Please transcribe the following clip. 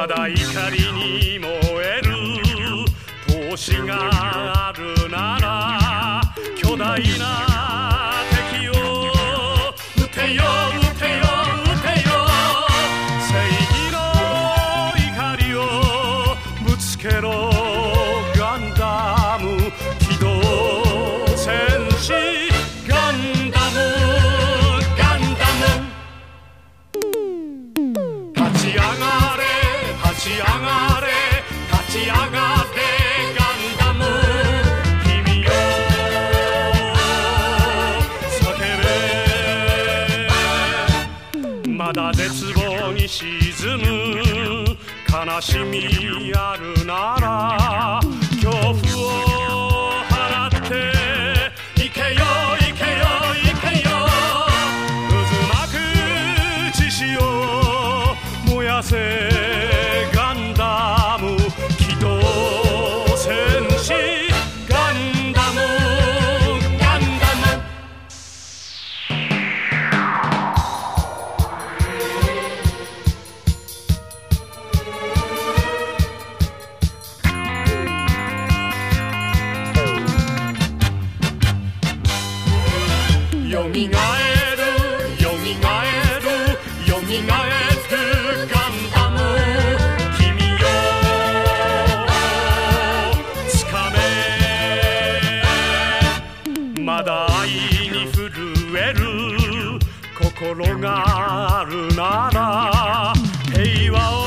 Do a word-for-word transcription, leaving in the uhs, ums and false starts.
まだ怒りに燃える闘志があるなら巨大な敵を撃てよ撃てよ撃てよ正義の怒りをぶつけろガンダム機動戦士ガンダムガンダム立ち上がれ立ち上がれ立ち上がれガンダム君よ叫べまだ絶望に沈む悲しみあるなら恐怖を払って行けよ行けよ行けよ渦巻く獅子を燃やせガンダム機動戦士ガンダムガンダムよみがえるよみがえるよみがえるガンダム君よつかめまだ愛に震える心があるなら平和を